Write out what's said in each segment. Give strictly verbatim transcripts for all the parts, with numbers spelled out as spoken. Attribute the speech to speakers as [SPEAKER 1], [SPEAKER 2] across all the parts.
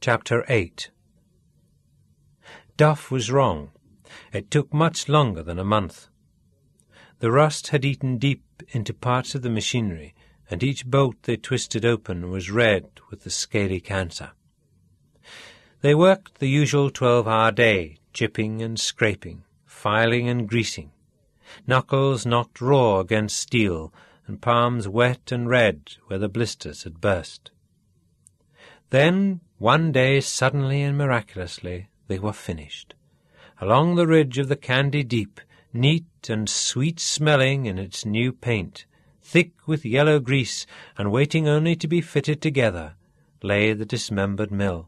[SPEAKER 1] Chapter eight. Duff was wrong. It took much longer than a month. The rust had eaten deep into parts of the machinery, and each bolt they twisted open was red with the scaly cancer. They worked the usual twelve-hour day, chipping and scraping, filing and greasing. Knuckles knocked raw against steel, and palms wet and red where the blisters had burst. Then, one day, suddenly and miraculously, they were finished. Along the ridge of the Candy Deep, neat and sweet-smelling in its new paint, thick with yellow grease and waiting only to be fitted together, lay the dismembered mill.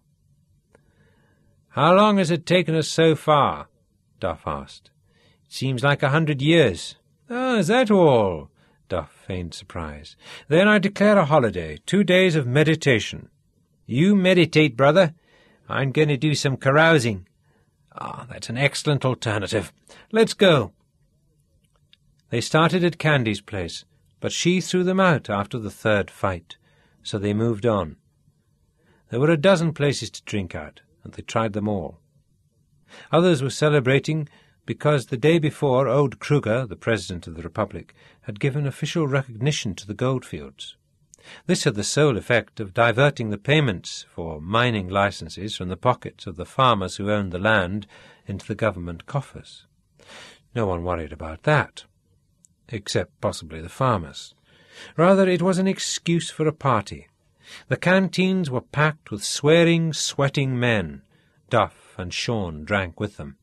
[SPEAKER 1] "How long has it taken us so far?" Duff asked. "It seems like a hundred years." "Ah, is that all?" Duff feigned surprise. "Then I declare a holiday, two days of meditation." "You meditate, brother. I'm going to do some carousing." "Ah, that's an excellent alternative. Let's go." They started at Candy's place, but she threw them out after the third fight, so they moved on. There were a dozen places to drink at, and they tried them all. Others were celebrating because the day before old Kruger, the President of the Republic, had given official recognition to the goldfields. This had the sole effect of diverting the payments for mining licenses from the pockets of the farmers who owned the land into the government coffers. No one worried about that, except possibly the farmers. Rather, it was an excuse for a party. The canteens were packed with swearing, sweating men. Duff and Sean drank with them.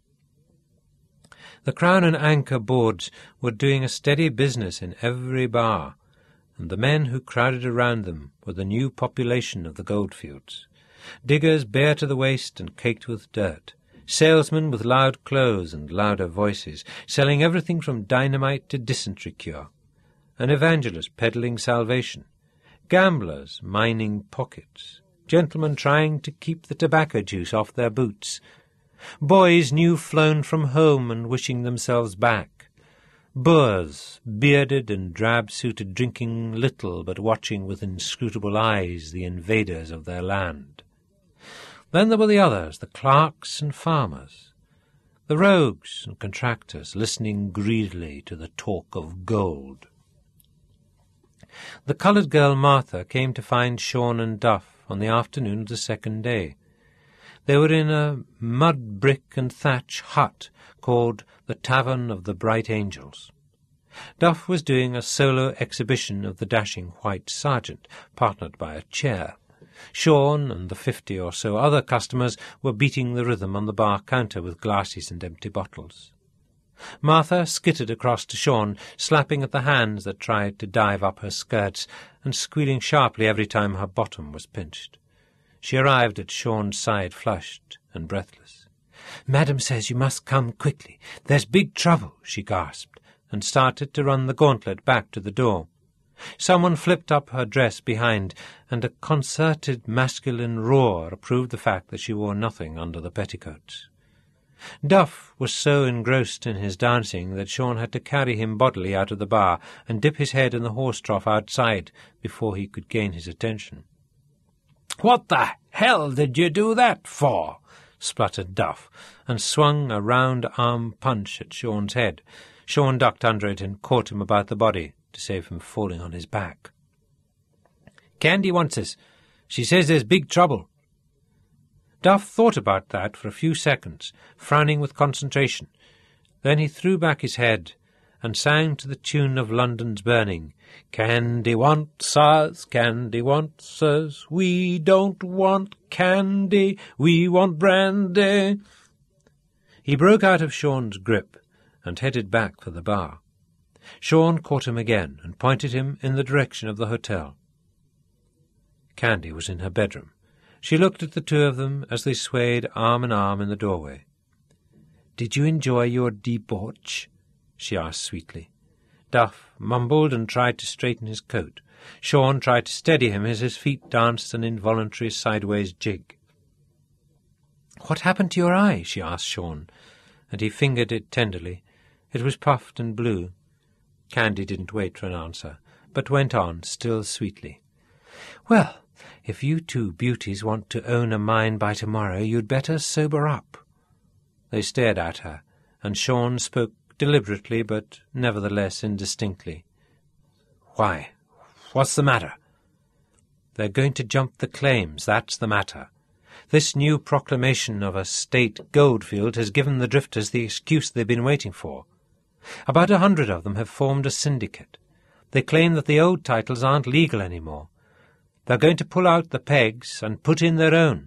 [SPEAKER 1] The Crown and Anchor boards were doing a steady business in every bar, and the men who crowded around them were the new population of the goldfields. Diggers bare to the waist and caked with dirt, salesmen with loud clothes and louder voices, selling everything from dynamite to dysentery cure, an evangelist peddling salvation, gamblers mining pockets, gentlemen trying to keep the tobacco juice off their boots, boys new flown from home and wishing themselves back, Boers, bearded and drab-suited, drinking little but watching with inscrutable eyes the invaders of their land. Then there were the others, the clerks and farmers, the rogues and contractors, listening greedily to the talk of gold. The coloured girl Martha came to find Sean and Duff on the afternoon of the second day. They were in a mud brick and thatch hut called the Tavern of the Bright Angels. Duff was doing a solo exhibition of the dashing white sergeant, partnered by a chair. Sean and the fifty or so other customers were beating the rhythm on the bar counter with glasses and empty bottles. Martha skittered across to Sean, slapping at the hands that tried to dive up her skirts, and squealing sharply every time her bottom was pinched. She arrived at Sean's side flushed and breathless. "Madam says you must come quickly. There's big trouble," she gasped, and started to run the gauntlet back to the door. Someone flipped up her dress behind, and a concerted masculine roar proved the fact that she wore nothing under the petticoats. Duff was so engrossed in his dancing that Sean had to carry him bodily out of the bar and dip his head in the horse trough outside before he could gain his attention. "What the hell did you do that for?" spluttered Duff, and swung a round arm punch at Sean's head. Sean ducked under it and caught him about the body to save him falling on his back. "Candy wants us. She says there's big trouble." Duff thought about that for a few seconds, frowning with concentration. Then he threw back his head and sang to the tune of London's Burning, "Candy wants us, Candy wants us, we don't want candy, we want brandy." He broke out of Sean's grip and headed back for the bar. Sean caught him again and pointed him in the direction of the hotel. Candy was in her bedroom. She looked at the two of them as they swayed arm in arm in the doorway. "Did you enjoy your debauch?" she asked sweetly. Duff mumbled and tried to straighten his coat. Sean tried to steady him as his feet danced an involuntary sideways jig. "What happened to your eye?" she asked Sean, and he fingered it tenderly. It was puffed and blue. Candy didn't wait for an answer, but went on, still sweetly. "Well, If you two beauties want to own a mine by tomorrow, you'd better sober up." They stared at her, and Sean spoke deliberately but nevertheless indistinctly. "Why? What's the matter?" "They're going to jump the claims, that's the matter. This new proclamation of a state goldfield has given the drifters the excuse they've been waiting for. About a hundred of them have formed a syndicate. They claim that the old titles aren't legal anymore. They're going to pull out the pegs and put in their own."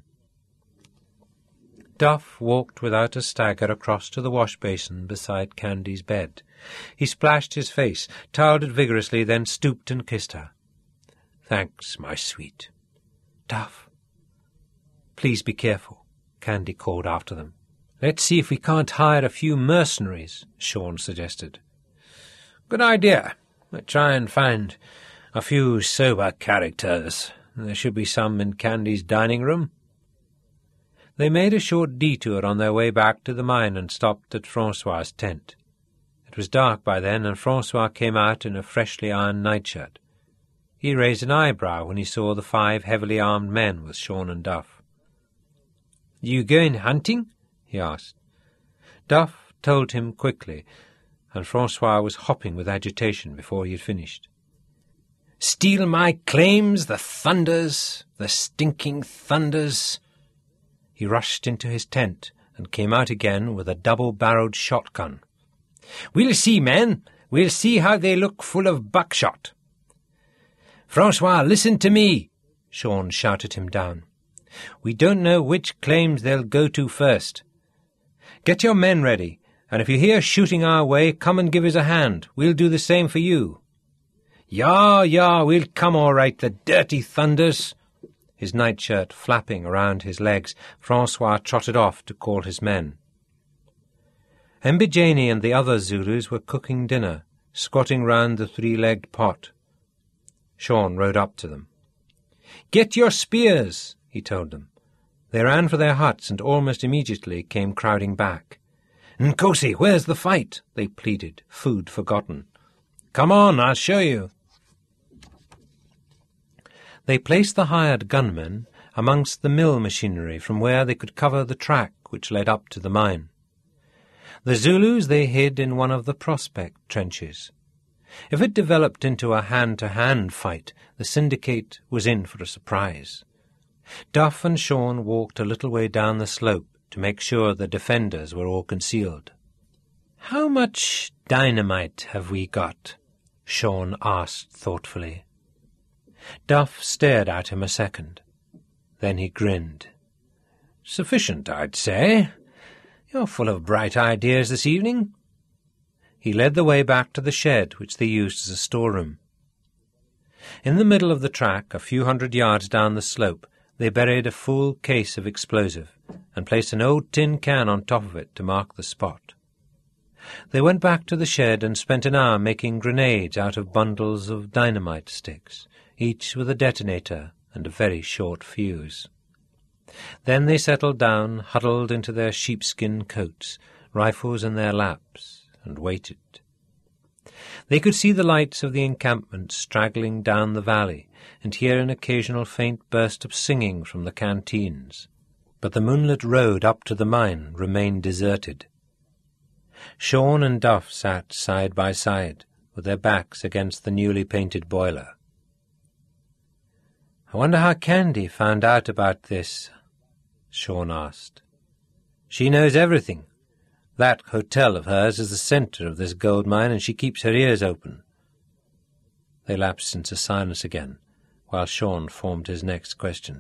[SPEAKER 1] Duff walked without a stagger across to the wash-basin beside Candy's bed. He splashed his face, towelled it vigorously, then stooped and kissed her. "Thanks, my sweet." "Duff, please be careful," Candy called after them. "Let's see if we can't hire a few mercenaries," Sean suggested. "Good idea. We'll try and find a few sober characters. There should be some in Candy's dining room." They made a short detour on their way back to the mine and stopped at Francois's tent. It was dark by then, and Francois came out in a freshly ironed nightshirt. He raised an eyebrow when he saw the five heavily armed men with Sean and Duff. "You going hunting?" he asked. Duff told him quickly, and Francois was hopping with agitation before he had finished. "Steal my claims, the thunders, the stinking thunders!" He rushed into his tent and came out again with a double-barreled shotgun. "We'll see, men. We'll see how they look full of buckshot." "Francois, listen to me!" Sean shouted him down. "We don't know which claims they'll go to first. Get your men ready, and if you hear shooting our way, come and give us a hand. We'll do the same for you." "Ya, ya, we'll come all right, the dirty thunders." His nightshirt flapping around his legs, Francois trotted off to call his men. Mbijani and the other Zulus were cooking dinner, squatting round the three-legged pot. Sean rode up to them. "Get your spears," he told them. They ran for their huts and almost immediately came crowding back. "Nkosi, where's the fight?" they pleaded, food forgotten. "Come on, I'll show you." They placed the hired gunmen amongst the mill machinery from where they could cover the track which led up to the mine. The Zulus they hid in one of the prospect trenches. If it developed into a hand-to-hand fight, the syndicate was in for a surprise. Duff and Sean walked a little way down the slope to make sure the defenders were all concealed. "How much dynamite have we got?" Sean asked thoughtfully. Duff stared at him a second. Then he grinned. "Sufficient, I'd say. You're full of bright ideas this evening." He led the way back to the shed which they used as a storeroom. In the middle of the track, a few hundred yards down the slope, they buried a full case of explosive and placed an old tin can on top of it to mark the spot. They went back to the shed and spent an hour making grenades out of bundles of dynamite sticks, each with a detonator and a very short fuse. Then they settled down, huddled into their sheepskin coats, rifles in their laps, and waited. They could see the lights of the encampment straggling down the valley and hear an occasional faint burst of singing from the canteens, but the moonlit road up to the mine remained deserted. Sean and Duff sat side by side, with their backs against the newly painted boiler. "I wonder how Candy found out about this," Sean asked. "She knows everything. That hotel of hers is the centre of this gold mine, and she keeps her ears open." They lapsed into silence again, while Sean formed his next question.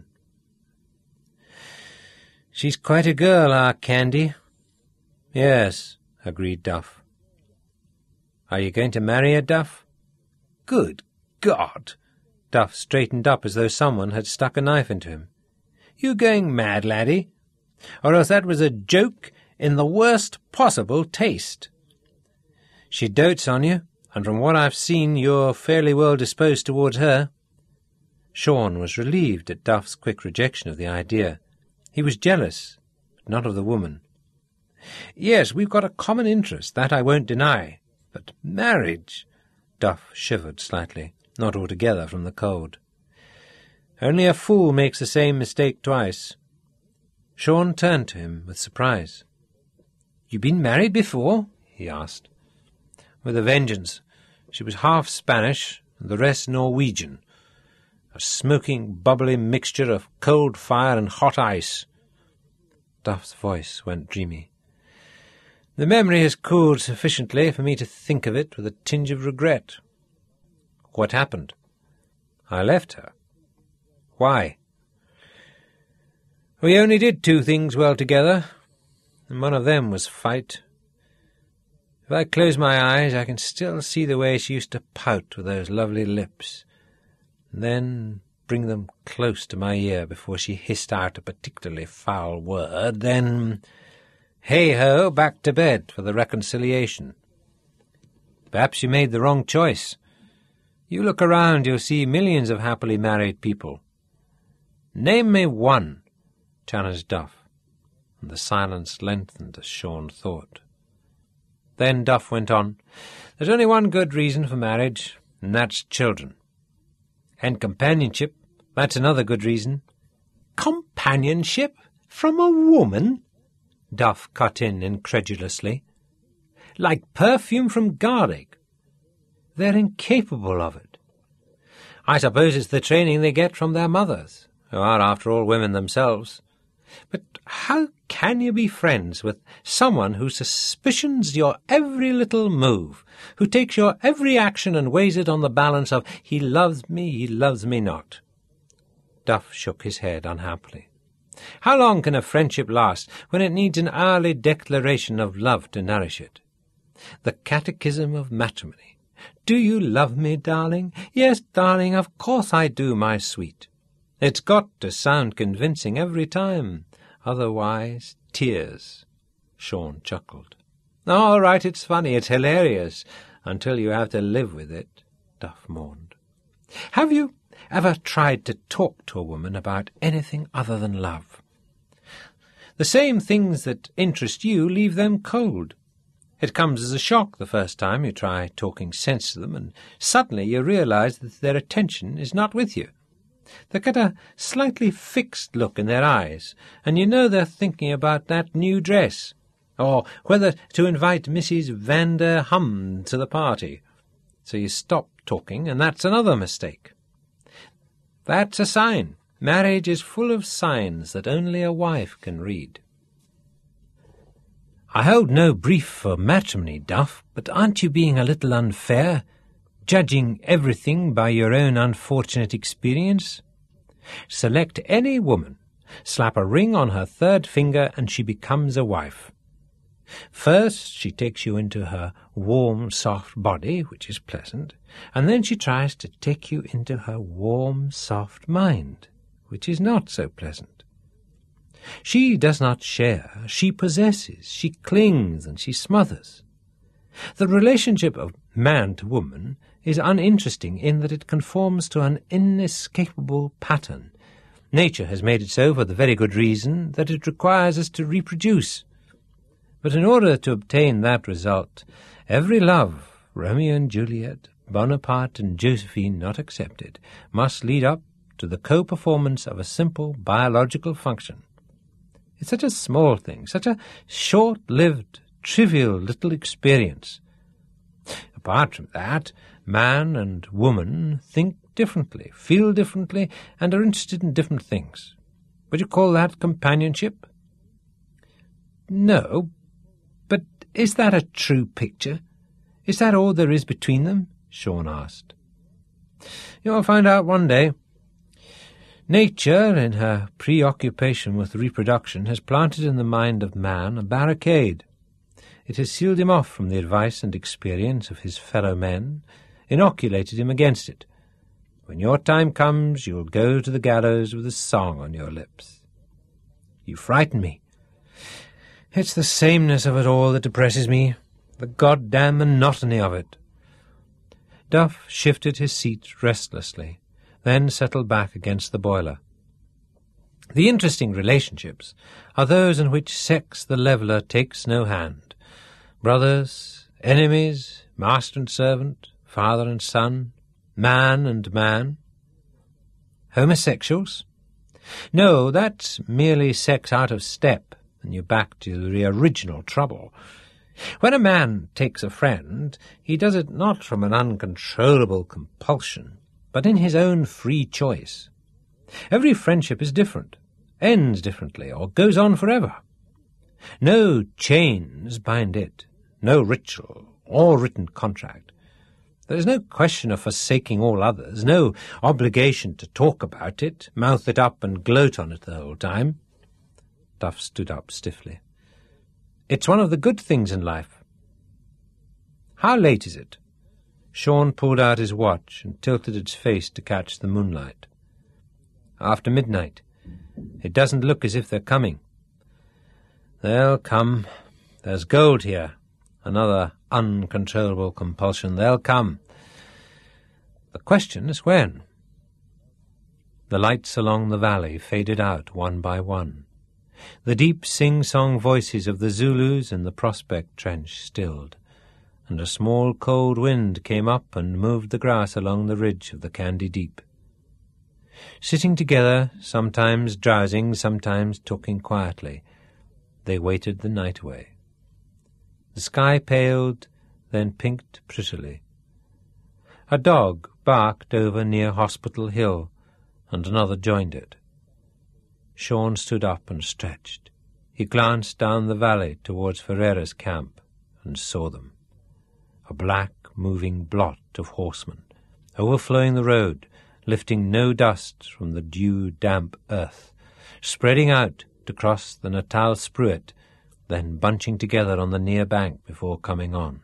[SPEAKER 1] "She's quite a girl, our Candy." "Yes," agreed Duff. "Are you going to marry her, Duff?" "Good God!" Duff straightened up as though someone had stuck a knife into him. "You going mad, laddie? Or else that was a joke in the worst possible taste." "She dotes on you, and from what I've seen you're fairly well disposed towards her." Sean was relieved at Duff's quick rejection of the idea. He was jealous, but not of the woman. "Yes, we've got a common interest, that I won't deny. But marriage—" Duff shivered slightly, not altogether from the cold. Only a fool makes the same mistake twice. Sean turned to him with surprise. "You been married before?" he asked. "With a vengeance. She was half Spanish and the rest Norwegian. A smoking, bubbly mixture of cold fire and hot ice." Duff's voice went dreamy. "The memory has cooled sufficiently for me to think of it with a tinge of regret." "What happened?" "I left her." "Why?" "We only did two things well together, and one of them was fight. If I close my eyes, I can still see the way she used to pout with those lovely lips, and then bring them close to my ear before she hissed out a particularly foul word, then hey-ho, back to bed for the reconciliation. Perhaps you made the wrong choice. You look around, you'll see millions of happily married people. Name me one," challenged Duff, and the silence lengthened as Sean thought. Then Duff went on, "There's only one good reason for marriage, and that's children. And companionship, that's another good reason." "Companionship? From a woman?" Duff cut in incredulously. "Like perfume from garlic. They're incapable of it." "I suppose it's the training they get from their mothers, who are, after all, women themselves. But how can you be friends with someone who suspicions your every little move, who takes your every action and weighs it on the balance of he loves me, he loves me not?" Duff shook his head unhappily. "How long can a friendship last when it needs an hourly declaration of love to nourish it? The catechism of matrimony. Do you love me, darling? Yes, darling, of course I do, my sweet. It's got to sound convincing every time. Otherwise, tears." Sean chuckled. "All right, it's funny, it's hilarious, until you have to live with it," Duff mourned. "Have you ever tried to talk to a woman about anything other than love? The same things that interest you leave them cold. It comes as a shock the first time you try talking sense to them, and suddenly you realize that their attention is not with you. They get a slightly fixed look in their eyes, and you know they're thinking about that new dress, or whether to invite Missus Vander Hum to the party. So you stop talking, and that's another mistake. That's a sign. Marriage is full of signs that only a wife can read." "I hold no brief for matrimony, Duff, but aren't you being a little unfair, judging everything by your own unfortunate experience? Select any woman, slap a ring on her third finger, and she becomes a wife. First she takes you into her warm, soft body, which is pleasant, and then she tries to take you into her warm, soft mind, which is not so pleasant. She does not share, she possesses, she clings, and she smothers. The relationship of man to woman is uninteresting in that it conforms to an inescapable pattern. Nature has made it so for the very good reason that it requires us to reproduce. But in order to obtain that result, every love, Romeo and Juliet, Bonaparte and Josephine not excepted, must lead up to the co-performance of a simple biological function. It's such a small thing, such a short-lived, trivial little experience. Apart from that, man and woman think differently, feel differently, and are interested in different things. Would you call that companionship?" "No, but is that a true picture? Is that all there is between them?" Sean asked. "You'll find out one day. Nature, in her preoccupation with reproduction, has planted in the mind of man a barricade. It has sealed him off from the advice and experience of his fellow men, inoculated him against it. When your time comes, you'll go to the gallows with a song on your lips." "You frighten me. It's the sameness of it all that depresses me, the goddamn monotony of it." Duff shifted his seat restlessly, then settled back against the boiler. "The interesting relationships are those in which sex the leveller takes no hand. Brothers, enemies, master and servant, father and son, man and man. Homosexuals? No, that's merely sex out of step, and you're back to the original trouble. When a man takes a friend, he does it not from an uncontrollable compulsion, but in his own free choice. Every friendship is different, ends differently, or goes on forever. No chains bind it, no ritual or written contract. There is no question of forsaking all others, no obligation to talk about it, mouth it up and gloat on it the whole time. Duff stood up stiffly. It's one of the good things in life. How late is it? Sean pulled out his watch and tilted its face to catch the moonlight. After midnight. It doesn't look as if they're coming. They'll come. There's gold here. Another uncontrollable compulsion. They'll come. The question is when. The lights along the valley faded out one by one. The deep sing-song voices of the Zulus in the Prospect Trench stilled, and a small cold wind came up and moved the grass along the ridge of the Candy Deep. Sitting together, sometimes drowsing, sometimes talking quietly, they waited the night away. The sky paled, then pinked prettily. A dog barked over near Hospital Hill, and another joined it. Sean stood up and stretched. He glanced down the valley towards Ferreira's camp and saw them. A black, moving blot of horsemen, overflowing the road, lifting no dust from the dew-damp earth, spreading out to cross the Natal Spruit, then bunching together on the near bank before coming on.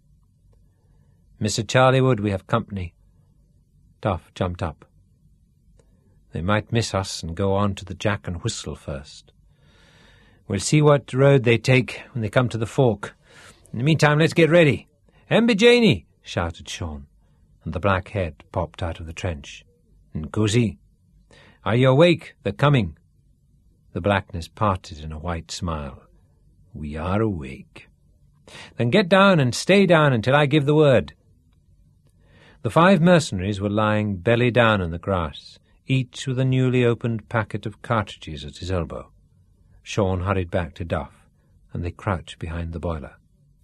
[SPEAKER 1] Mister Charliewood, we have company. Duff jumped up. They might miss us and go on to the Jack and Whistle first. We'll see what road they take when they come to the fork. In the meantime, let's get ready. Embijani, shouted Sean, and the black head popped out of the trench. Nkosi, are you awake? They're coming. The blackness parted in a white smile. We are awake. Then get down and stay down until I give the word. The five mercenaries were lying belly down in the grass, each with a newly opened packet of cartridges at his elbow. Sean hurried back to Duff, and they crouched behind the boiler.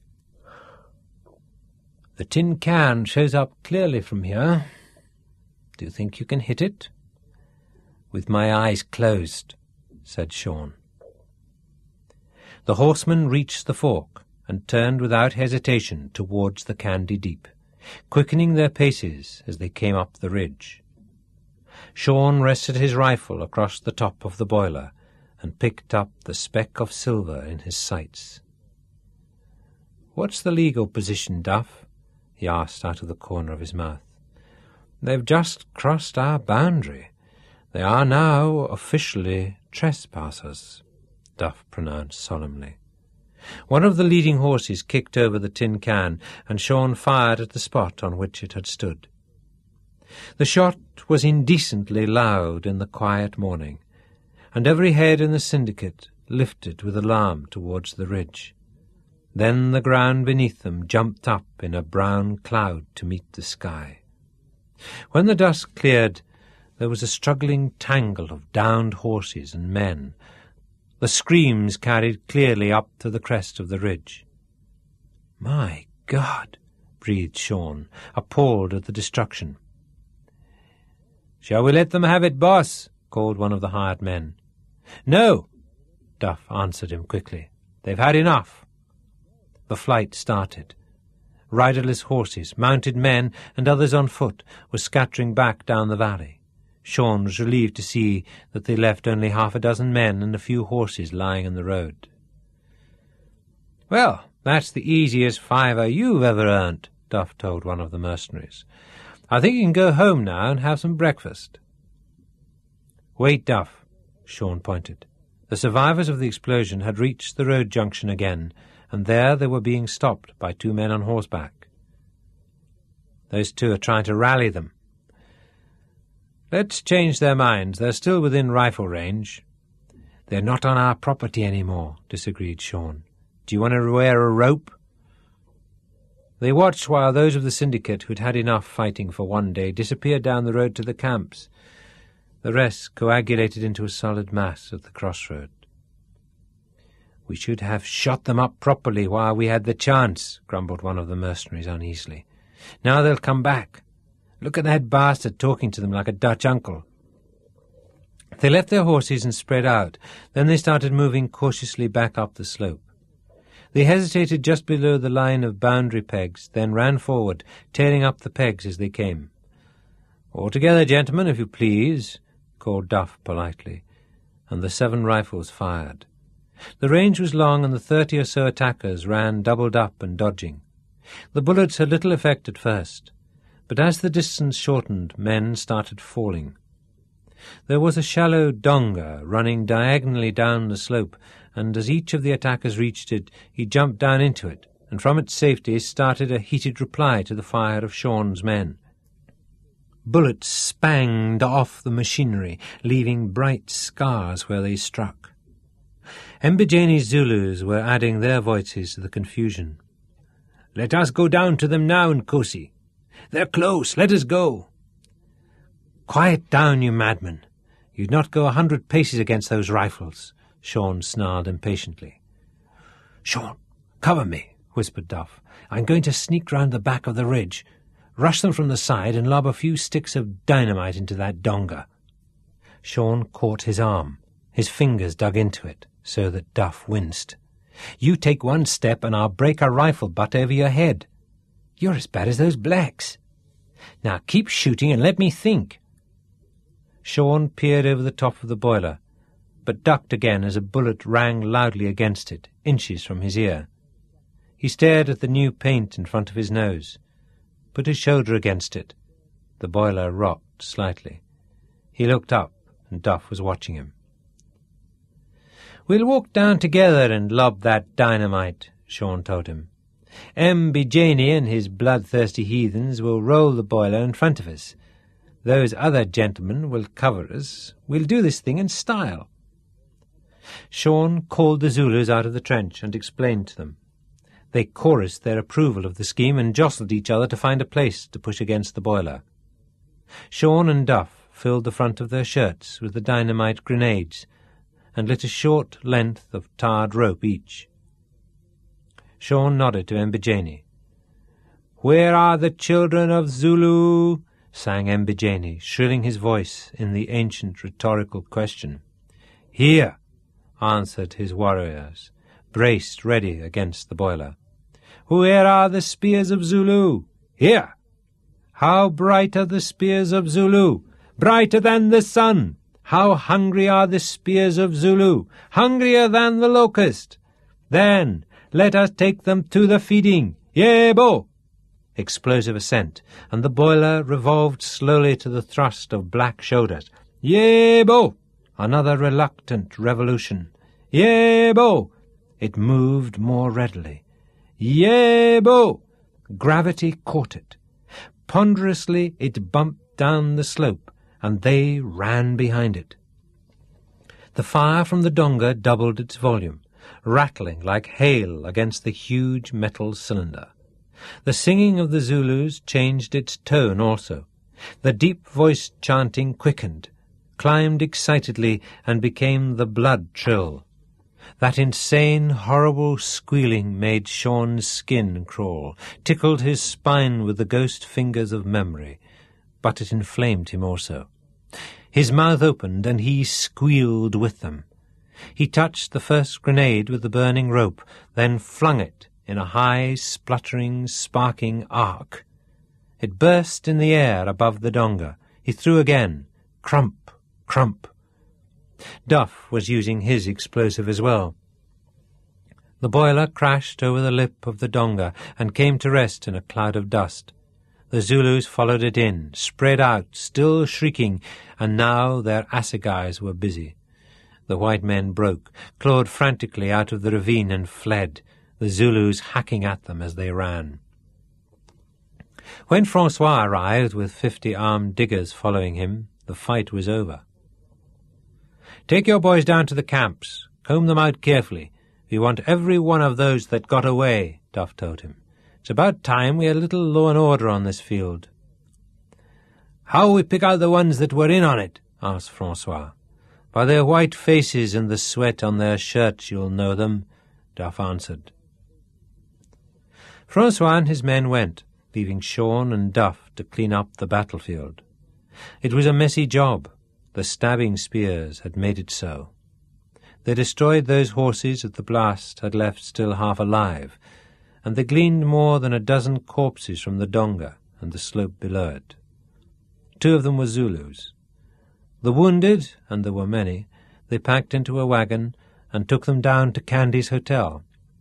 [SPEAKER 1] The tin can shows up clearly from here. Do you think you can hit it? With my eyes closed, said Sean. The horsemen reached the fork and turned without hesitation towards the Candy Deep, quickening their paces as they came up the ridge. Sean rested his rifle across the top of the boiler and picked up the speck of silver in his sights. "What's the legal position, Duff?" he asked out of the corner of his mouth. "They've just crossed our boundary. They are now officially trespassers," Duff pronounced solemnly. One of the leading horses kicked over the tin can, and Sean fired at the spot on which it had stood. The shot was indecently loud in the quiet morning, and every head in the syndicate lifted with alarm towards the ridge. Then the ground beneath them jumped up in a brown cloud to meet the sky. When the dusk cleared, there was a struggling tangle of downed horses and men. The screams carried clearly up to the crest of the ridge. "My God!" breathed Sean, appalled at the destruction. "Shall we let them have it, boss?" called one of the hired men. "No," Duff answered him quickly. "They've had enough." The flight started. Riderless horses, mounted men, and others on foot were scattering back down the valley. Sean was relieved to see that they left only half a dozen men and a few horses lying in the road. "Well, that's the easiest fiver you've ever earned," Duff told one of the mercenaries. "I think you can go home now and have some breakfast." "Wait, Duff," Sean pointed. The survivors of the explosion had reached the road junction again, and there they were being stopped by two men on horseback. "Those two are trying to rally them." "Let's change their minds. They're still within rifle range." "They're not on our property anymore," disagreed Sean. "Do you want to wear a rope?" They watched while those of the syndicate who'd had enough fighting for one day disappeared down the road to the camps. The rest coagulated into a solid mass at the crossroad. "We should have shot them up properly while we had the chance," grumbled one of the mercenaries uneasily. "Now they'll come back. Look at that bastard talking to them like a Dutch uncle." They left their horses and spread out. Then they started moving cautiously back up the slope. They hesitated just below the line of boundary pegs, then ran forward, tearing up the pegs as they came. "All together, gentlemen, if you please," called Duff politely, and the seven rifles fired. The range was long, and the thirty or so attackers ran doubled up and dodging. The bullets had little effect at first, but as the distance shortened, men started falling. There was a shallow donga running diagonally down the slope, and as each of the attackers reached it, he jumped down into it, and from its safety started a heated reply to the fire of Sean's men. Bullets spanged off the machinery, leaving bright scars where they struck. Mbijani's Zulus were adding their voices to the confusion. "Let us go down to them now, Nkosi. They're close, let us go." "Quiet down, you madman. You'd not go a hundred paces against those rifles," Sean snarled impatiently. "Sean, cover me," whispered Duff. "I'm going to sneak round the back of the ridge, rush them from the side, and lob a few sticks of dynamite into that donga." Sean caught his arm. His fingers dug into it, so that Duff winced. "You take one step and I'll break a rifle butt over your head. You're as bad as those blacks. Now keep shooting and let me think." Sean peered over the top of the boiler, but ducked again as a bullet rang loudly against it, inches from his ear. He stared at the new paint in front of his nose, put his shoulder against it. The boiler rocked slightly. He looked up, and Duff was watching him. "We'll walk down together and lob that dynamite," Sean told him. "Mbijani and his bloodthirsty heathens will roll the boiler in front of us. Those other gentlemen will cover us. We'll do this thing in style." Sean called the Zulus out of the trench and explained to them. They chorused their approval of the scheme and jostled each other to find a place to push against the boiler. Sean and Duff filled the front of their shirts with the dynamite grenades and lit a short length of tarred rope each. Sean nodded to Mbijani. "Where are the children of Zulu?" sang Mbijani, shrilling his voice in the ancient rhetorical question. "Here," answered his warriors, braced ready against the boiler. "Where are the spears of Zulu?" "Here." "How bright are the spears of Zulu?" "Brighter than the sun." "How hungry are the spears of Zulu?" "Hungrier than the locust." "Then let us take them to the feeding." "Yebo!" Explosive assent, and the boiler revolved slowly to the thrust of black shoulders. "Yebo!" Another reluctant revolution. "Yebo!" It moved more readily. "Yebo!" Gravity caught it. Ponderously it bumped down the slope, and they ran behind it. The fire from the donga doubled its volume, rattling like hail against the huge metal cylinder. The singing of the Zulus changed its tone also. The deep-voiced chanting quickened, climbed excitedly, and became the blood trill. That insane, horrible squealing made Sean's skin crawl, tickled his spine with the ghost fingers of memory, but it inflamed him also. His mouth opened, and he squealed with them. He touched the first grenade with the burning rope, then flung it in a high, spluttering, sparking arc. It burst in the air above the donga. He threw again. Crump, crump. Duff was using his explosive as well. The boiler crashed over the lip of the donga and came to rest in a cloud of dust. The Zulus followed it in, spread out, still shrieking, and now their assegais were busy. The white men broke, clawed frantically out of the ravine and fled, the Zulus hacking at them as they ran. When Francois arrived with fifty armed diggers following him, the fight was over. "Take your boys down to the camps. Comb them out carefully. We want every one of those that got away," Duff told him. "It's about time we had a little law and order on this field." "How we pick out the ones that were in on it?" asked Francois. "By their white faces and the sweat on their shirts you'll know them," Duff answered. Francois and his men went, leaving Sean and Duff to clean up the battlefield. It was a messy job. The stabbing spears had made it so. They destroyed those horses that the blast had left still half alive, and they gleaned more than a dozen corpses from the donga and the slope below it. Two of them were Zulus. The wounded, and there were many, they packed into a wagon and took them down to Candy's hotel.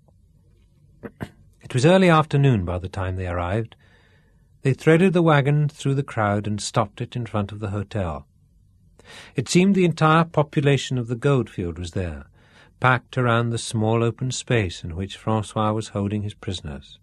[SPEAKER 1] It was early afternoon by the time they arrived. They threaded the wagon through the crowd and stopped it in front of the hotel. It seemed the entire population of the goldfield was there, packed around the small open space in which Francois was holding his prisoners.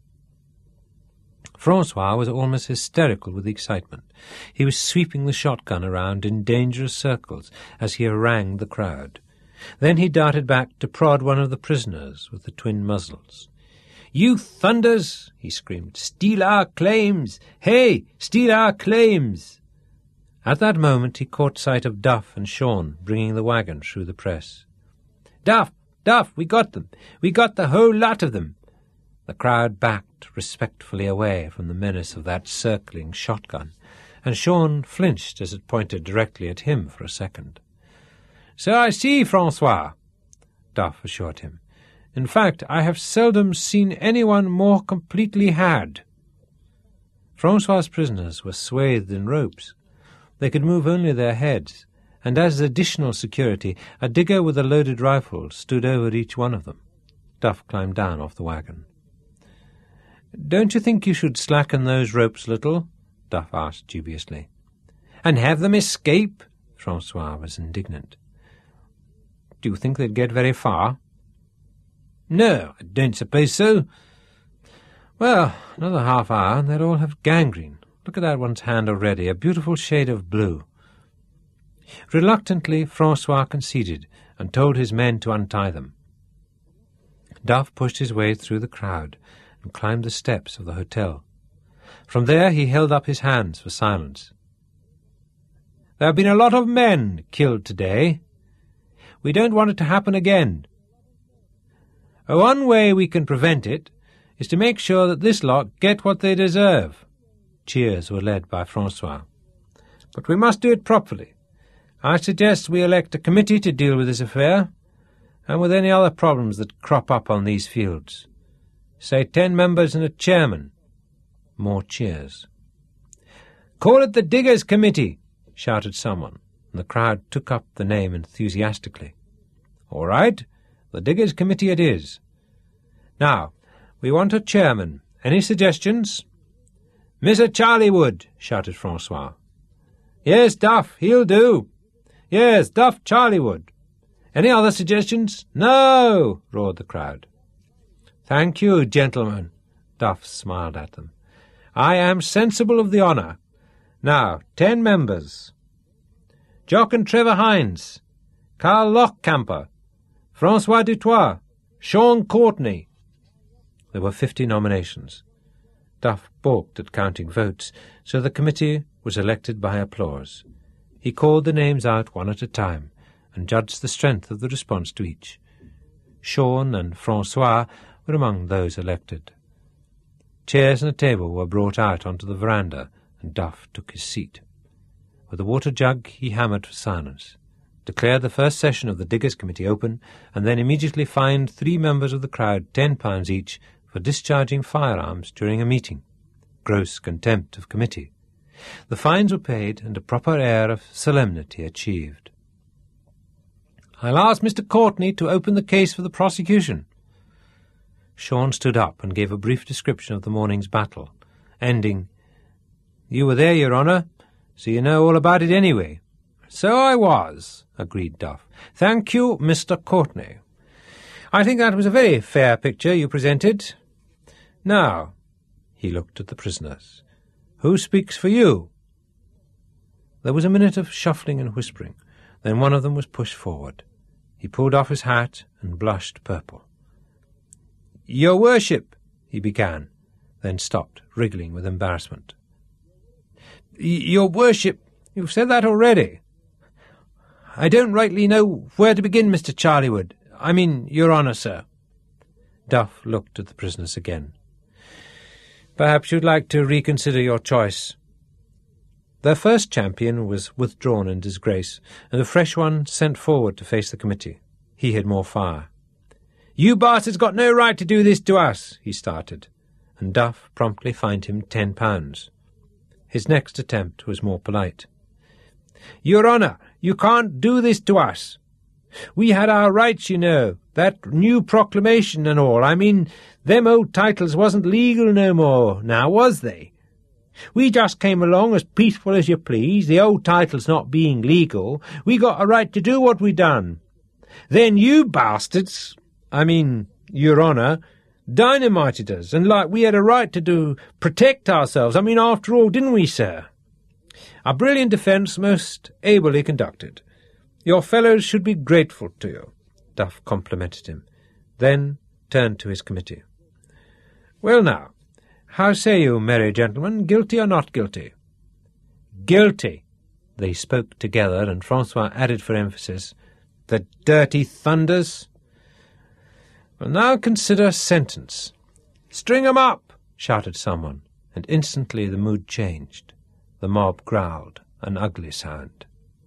[SPEAKER 1] Francois was almost hysterical with excitement. He was sweeping the shotgun around in dangerous circles as he harangued the crowd. Then he darted back to prod one of the prisoners with the twin muzzles. "You thunders!" he screamed. "Steal our claims! Hey, steal our claims!" At that moment he caught sight of Duff and Sean bringing the wagon through the press. "Duff! Duff! We got them! We got the whole lot of them!" The crowd backed respectfully away from the menace of that circling shotgun, and Sean flinched as it pointed directly at him for a second. "So I see, Francois," Duff assured him. "In fact, I have seldom seen anyone more completely had." Francois's prisoners were swathed in ropes. They could move only their heads, and as additional security, a digger with a loaded rifle stood over each one of them. Duff climbed down off the wagon. "Don't you think you should slacken those ropes a little?" Duff asked dubiously. "And have them escape?" Francois was indignant. "Do you think they'd get very far?" "No, I don't suppose so." "Well, another half hour and they'd all have gangrene. Look at that one's hand already, a beautiful shade of blue." Reluctantly, Francois conceded and told his men to untie them. Duff pushed his way through the crowd and climbed the steps of the hotel. From there he held up his hands for silence. "There have been a lot of men killed today. We don't want it to happen again. One way we can prevent it is to make sure that this lot get what they deserve." Cheers were led by Francois. "But we must do it properly. I suggest we elect a committee to deal with this affair, and with any other problems that crop up on these fields. Say ten members and a chairman." More cheers. "Call it the Diggers' Committee," shouted someone, and the crowd took up the name enthusiastically. "All right, the Diggers' Committee it is. Now, we want a chairman. Any suggestions?" "Mister Charliewood," shouted Francois. "Yes, Duff, he'll do." "Yes, Duff Charliewood." "Any other suggestions?" "No," roared the crowd. "Thank you, gentlemen," Duff smiled at them. "I am sensible of the honour. Now, ten members. Jock and Trevor Hines, Carl Lochcamper, Francois Dutoit, Sean Courtney." There were fifty nominations. Duff balked at counting votes, so the committee was elected by applause. He called the names out one at a time and judged the strength of the response to each. Sean and Francois were among those elected. Chairs and a table were brought out onto the veranda, and Duff took his seat. With a water jug he hammered for silence, declared the first session of the Diggers' Committee open, and then immediately fined three members of the crowd ten pounds each for discharging firearms during a meeting. Gross contempt of committee. The fines were paid and a proper air of solemnity achieved. "I'll ask Mister Courtney to open the case for the prosecution." Sean stood up and gave a brief description of the morning's battle, ending, "You were there, Your Honour, so you know all about it anyway." "So I was," agreed Duff. "Thank you, Mister Courtney. I think that was a very fair picture you presented. Now," he looked at the prisoners, "who speaks for you?" There was a minute of shuffling and whispering. Then one of them was pushed forward. He pulled off his hat and blushed purple. "Your Worship," he began, then stopped, wriggling with embarrassment. "Your Worship, you've said that already." I don't rightly know where to begin, Mister Charliewood. I mean, Your Honour, sir. Duff looked at the prisoners again. Perhaps you'd like to reconsider your choice. Their first champion was withdrawn in disgrace, and the fresh one sent forward to face the committee. He had more fire. "You bastards got no right to do this to us," he started, and Duff promptly fined him ten pounds. His next attempt was more polite. "Your Honour, you can't do this to us. We had our rights, you know, that new proclamation and all. I mean, them old titles wasn't legal no more, now was they? We just came along as peaceful as you please, the old titles not being legal. We got a right to do what we done. Then you bastards, I mean, Your Honour, dynamited us, and like we had a right to do protect ourselves. I mean, after all, didn't we, sir? A brilliant defence, most ably conducted. Your fellows should be grateful to you," Duff complimented him, then turned to his committee. "Well now, how say you, merry gentlemen, guilty or not guilty?" "Guilty." They spoke together, and Francois added for emphasis, "The dirty thunders." "Well, now consider sentence." "String 'em up!" shouted someone, and instantly the mood changed. The mob growled, an ugly sound.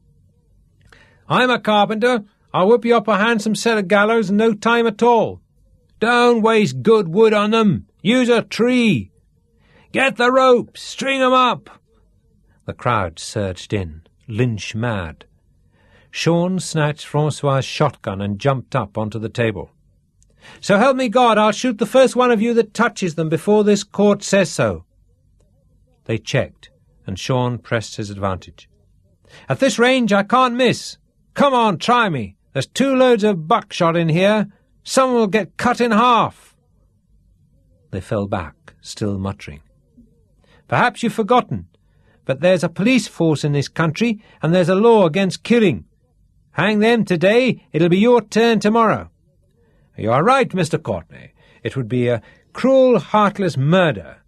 [SPEAKER 1] "I'm a carpenter. I'll whip you up a handsome set of gallows in no time at all." "Don't waste good wood on them. Use a tree." "Get the ropes. String 'em up." The crowd surged in, lynch mad. Sean snatched Francois' shotgun and jumped up onto the table. "So help me God, I'll shoot the first one of you that touches them before this court says so." They checked, and Sean pressed his advantage. "At this range I can't miss. Come on, try me. There's two loads of buckshot in here. Someone will get cut in half." They fell back, still muttering. "Perhaps you've forgotten, but there's a police force in this country, and there's a law against killing. Hang them today, it'll be your turn tomorrow." "You are right, Mister Courtney. It would be a cruel, heartless murder."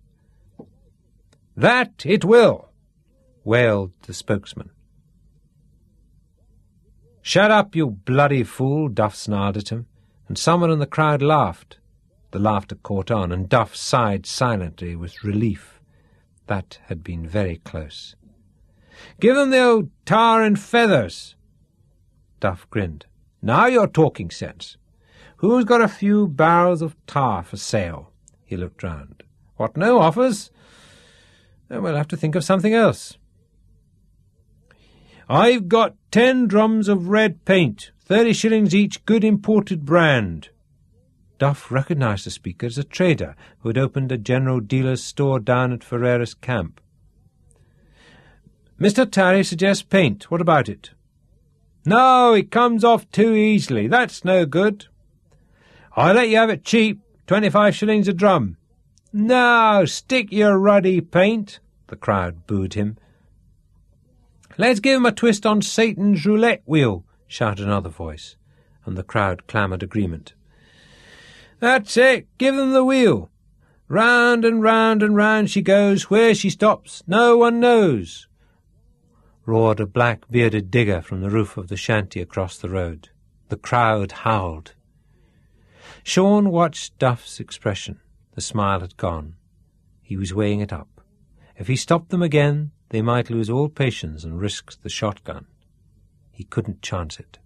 [SPEAKER 1] "That it will," wailed the spokesman. "Shut up, you bloody fool," Duff snarled at him, and someone in the crowd laughed. The laughter caught on, and Duff sighed silently with relief. That had been very close. "Give them the old tar and feathers." Duff grinned. "Now you're talking sense. Who's got a few barrels of tar for sale?" He looked round. "What, no offers? Then we'll have to think of something else." "I've got ten drums of red paint, thirty shillings each, good imported brand." Duff recognised the speaker as a trader who had opened a general dealer's store down at Ferreira's camp. "Mister Tarry suggests paint. What about it?" "No, it comes off too easily. That's no good." "I'll let you have it cheap, twenty-five shillings a drum." "No, stick your ruddy paint." The crowd booed him. "Let's give him a twist on Satan's roulette wheel," shouted another voice, and the crowd clamoured agreement. "That's it, give them the wheel. Round and round and round she goes, where she stops no one knows," roared a black bearded digger from the roof of the shanty across the road. The crowd howled. Sean watched Duff's expression. The smile had gone. He was weighing it up. If he stopped them again, they might lose all patience and risk the shotgun. He couldn't chance it.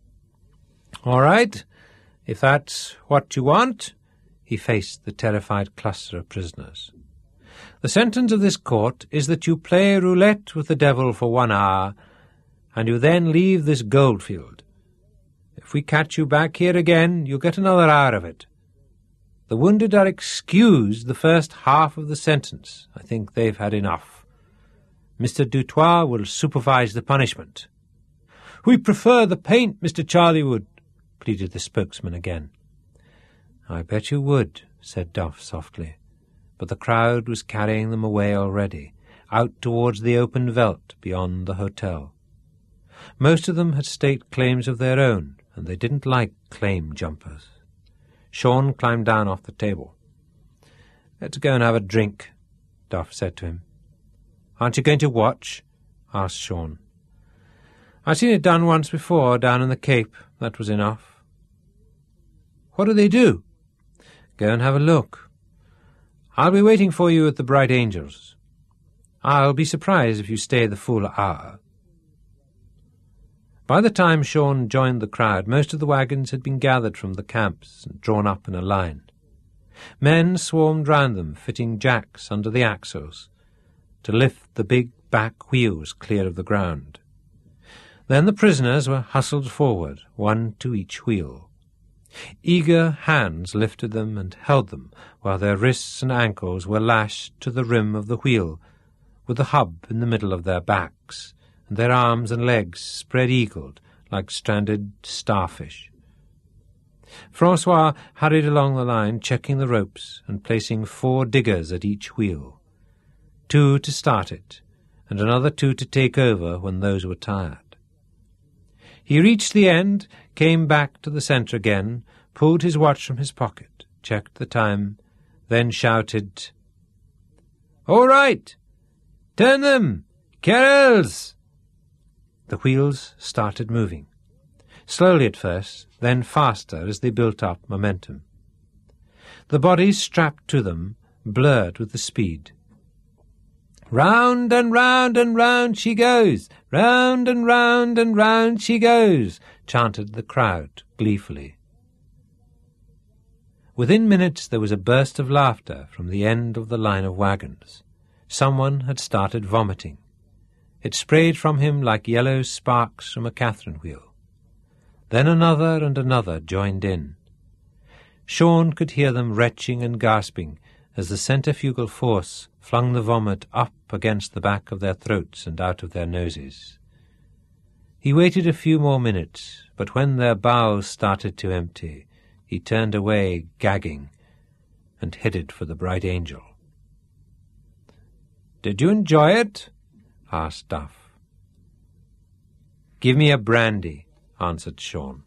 [SPEAKER 1] "All right, if that's what you want," he faced the terrified cluster of prisoners. "The sentence of this court is that you play roulette with the devil for one hour, and you then leave this goldfield. If we catch you back here again, you'll get another hour of it. The wounded are excused the first half of the sentence. I think they've had enough. Mister Dutoit will supervise the punishment." "We prefer the paint, Mister Charliewood," pleaded the spokesman again. "I bet you would," said Duff softly, but the crowd was carrying them away already, out towards the open veldt beyond the hotel. Most of them had staked claims of their own, and they didn't like claim jumpers. Sean climbed down off the table. "Let's go and have a drink," Duff said to him. "Aren't you going to watch?" asked Sean. "I seen it done once before, down in the Cape. That was enough." "What do they do?" "Go and have a look. I'll be waiting for you at the Bright Angels. I'll be surprised if you stay the full hour." By the time Shaun joined the crowd, most of the wagons had been gathered from the camps and drawn up in a line. Men swarmed round them, fitting jacks under the axles to lift the big back wheels clear of the ground. Then the prisoners were hustled forward, one to each wheel. Eager hands lifted them and held them, while their wrists and ankles were lashed to the rim of the wheel, with the hub in the middle of their backs, and their arms and legs spread-eagled like stranded starfish. Francois hurried along the line, checking the ropes and placing four diggers at each wheel, two to start it, and another two to take over when those were tired. He reached the end, came back to the centre again, pulled his watch from his pocket, checked the time, then shouted, "All right! Turn them! Carols!" The wheels started moving, slowly at first, then faster as they built up momentum. The bodies strapped to them blurred with the speed. "Round and round and round she goes, round and round and round she goes," chanted the crowd gleefully. Within minutes there was a burst of laughter from the end of the line of wagons. Someone had started vomiting. It sprayed from him like yellow sparks from a Catherine wheel. Then another and another joined in. Shaun could hear them retching and gasping as the centrifugal force flung the vomit up against the back of their throats and out of their noses. He waited a few more minutes, but when their bowels started to empty, he turned away gagging and headed for the Bright Angel. "Did you enjoy it?" asked Duff. "Give me a brandy," answered Shaun.